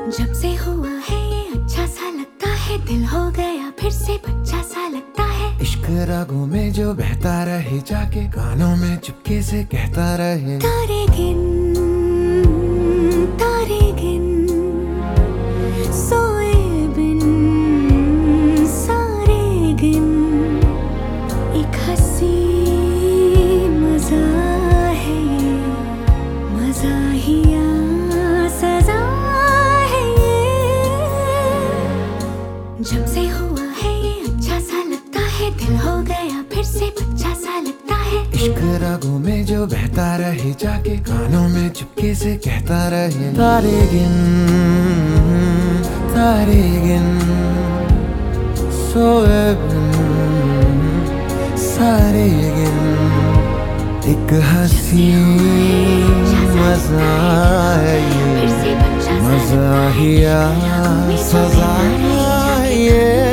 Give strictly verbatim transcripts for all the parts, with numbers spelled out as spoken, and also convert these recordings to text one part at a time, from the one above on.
जब से हुआ है ये अच्छा सा लगता है, दिल हो गया फिर से बच्चा सा लगता है। इश्क रागों में जो बहता रहे, जाके कानों में चुपके से कहता रहे। तारे गिन तारे गिन सोए बिन सारे गिन, एक हंसी मजा है ये, मज़ाहिया सजा है ये। जब से हुआ है ये अच्छा सा लगता है, दिल हो गया फिर से बच्चा सा लगता है। इश्क रागों में जो बहता रहे, जाके कानों में चुपके से कहता रहे। तारे गिन तारे गिन सोए बिन सारे गिन, एक हंसी मजा है ये, मज़ाहिया सजा है ये।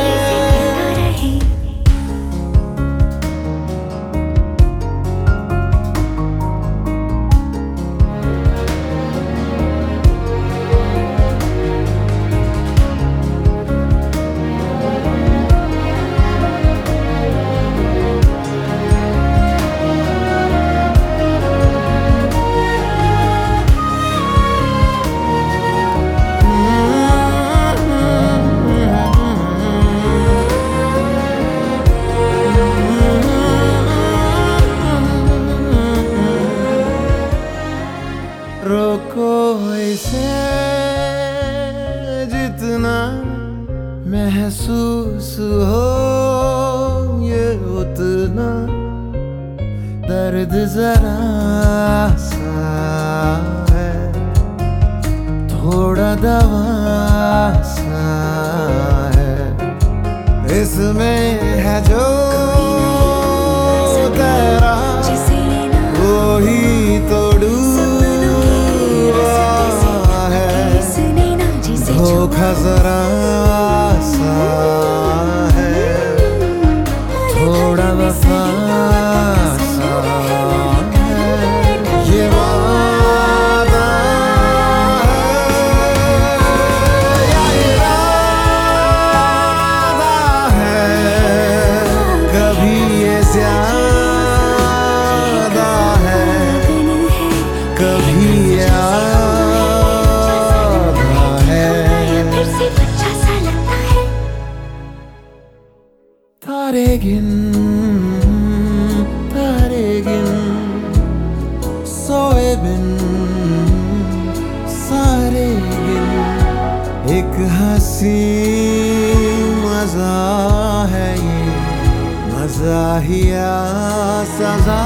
रोको इसे जितना महसूस हो ये उतना, दर्द जरा सा है, थोड़ा दवा सा है, इसमें है जो तेरा वो ही तोड़ू धोखा जरा सा है, थोड़ा वफा सा है, ये वादा है या इरादा है, कभी ये ज्यादा है, कभी ये तारे गिन तारे गिन सोए बिन सारे गिन, एक हंसी मजा है ये, मज़ाहिया सजा